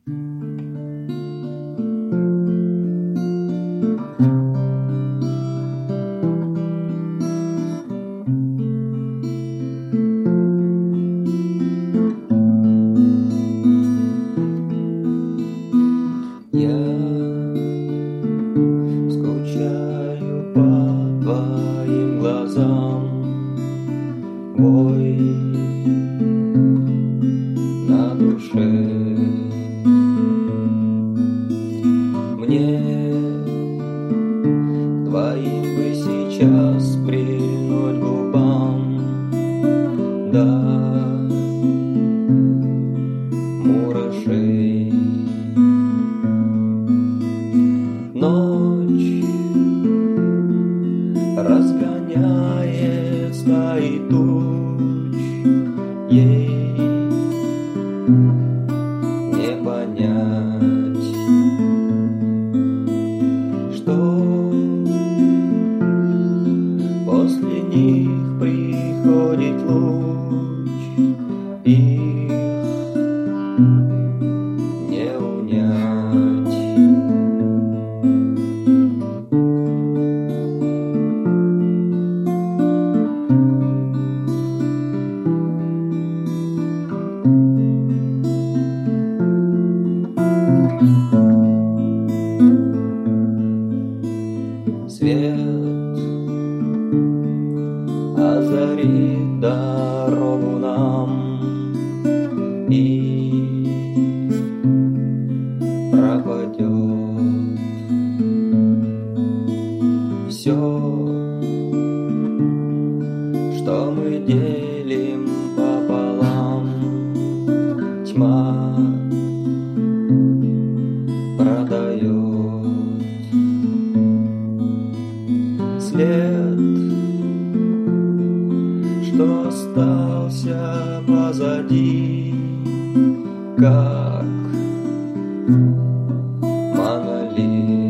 Я скучаю по твоим глазам, бой на душе. Мне к твоим бы сейчас прильнуть губам, да мурашей. Ночь разгоняет стаи туч, ей не понять, что после них приходит луч, их не унять. Свет озарит дорогу нам и пропадет все, что мы делим пополам. Тьма продает след, что остался позади, как монолит.